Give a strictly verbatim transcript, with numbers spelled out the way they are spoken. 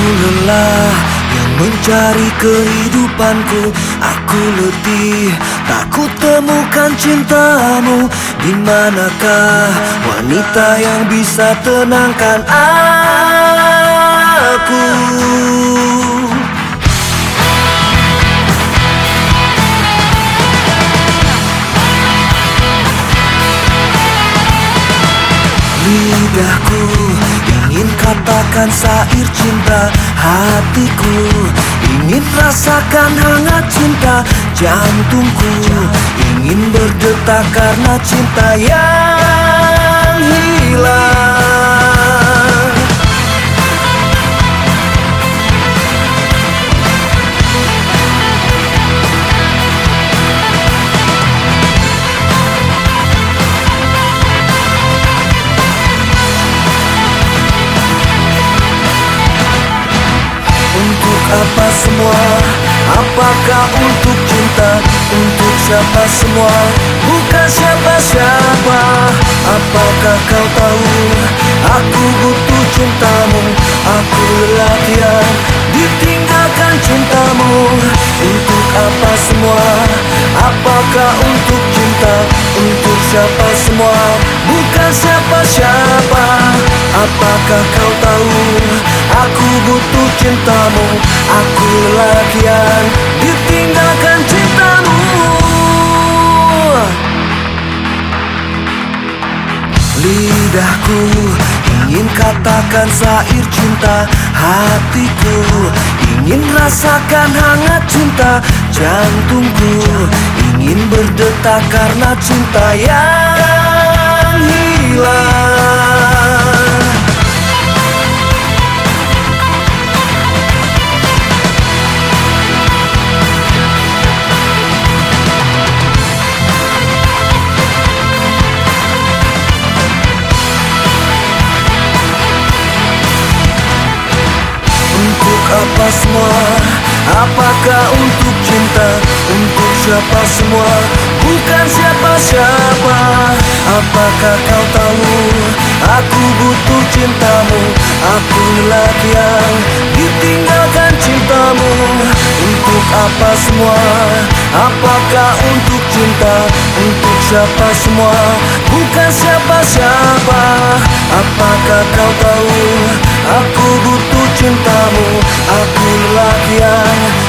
lelah yang mencari kehidupanku. Aku letih, tak ku temukan cintamu. Di manakah wanita yang bisa tenangkan aku? Lidahku ingin katakan syair cinta, hatiku ingin rasakan hangat cinta, jantungku ingin berdetak karena cinta yang hilang. Apa semua? Apakah untuk cinta? Untuk siapa semua? Bukan siapa-siapa. Apakah kau tahu? Aku butuh cintamu. Aku lelaki ditinggalkan cintamu. Untuk apa semua? Apakah untuk cinta? Untuk siapa semua? Bukan siapa-siapa. Apakah kau tahu? Aku butuh cintamu. Aku lelaki yang ditinggalkan cintamu. Lidahku ingin katakan syair cinta, hatiku ingin rasakan hangat cinta, jantungku ingin berdetak karena cinta yang hilang. Apa semua? Apakah untuk cinta? Untuk siapa semua? Bukan siapa-siapa. Apakah kau tahu? Aku butuh cintamu. Aku lelaki yang ditinggalkan cintamu. Untuk apa semua? Apakah untuk cinta? Untuk siapa semua? Bukan siapa-siapa. Apakah kau tahu? Aku butuh cintamu. Aku lelaki yang